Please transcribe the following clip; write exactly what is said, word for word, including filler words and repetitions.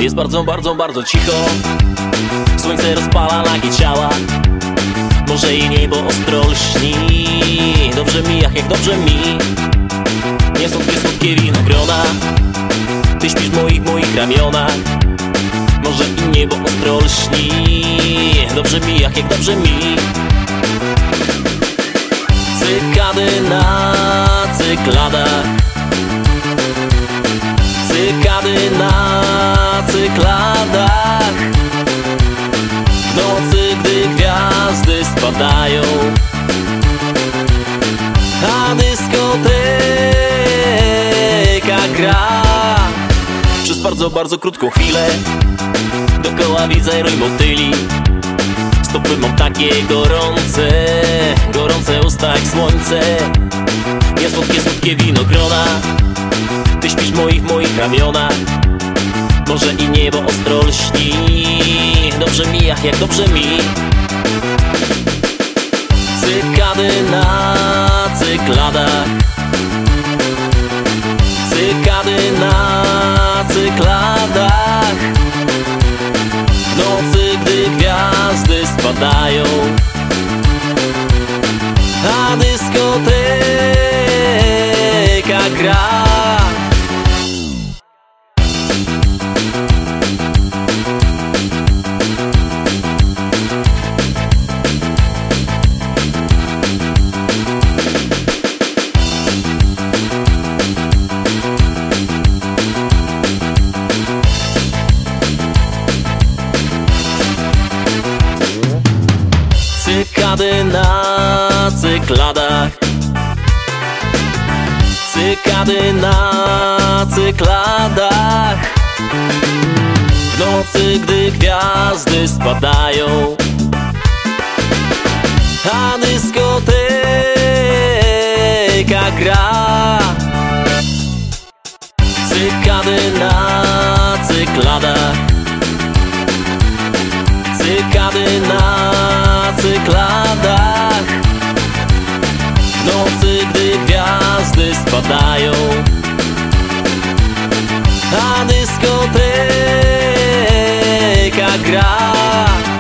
Jest bardzo, bardzo, bardzo cicho. Słońce rozpala nagie ciała. Morze i niebo ostro lśni. Dobrze mi, ach jak dobrze mi. Nie słodkie, słodkie winogrona. Ty śpisz w moich, moich ramionach. Morze i niebo ostro lśni. Dobrze mi, ach jak dobrze mi. Cykady na cykladach. Cykady na cykladach. W nocy, gdy gwiazdy spadają, a dyskoteka gra. Przez bardzo, bardzo krótką chwilę dokoła widzę rój motyli. Stopy mam takie gorące, gorące usta jak słońce. Nie słodkie, słodkie winogrona. Ty śpisz w moich, moich ramionach. Morze i niebo ostro lśni. Dobrze mi, ach jak dobrze mi. Cykady na cykladach. Cykady na cykladach. W nocy, gdy gwiazdy spadają, a dyskoteka gra. Cykady na cykladach. Cykady na cykladach. W nocy, gdy gwiazdy spadają, a dyskoteka gra. Cykady na cykladach. Cykady na cykladach. W nocy, gdy gwiazdy spadają, a dyskoteka gra.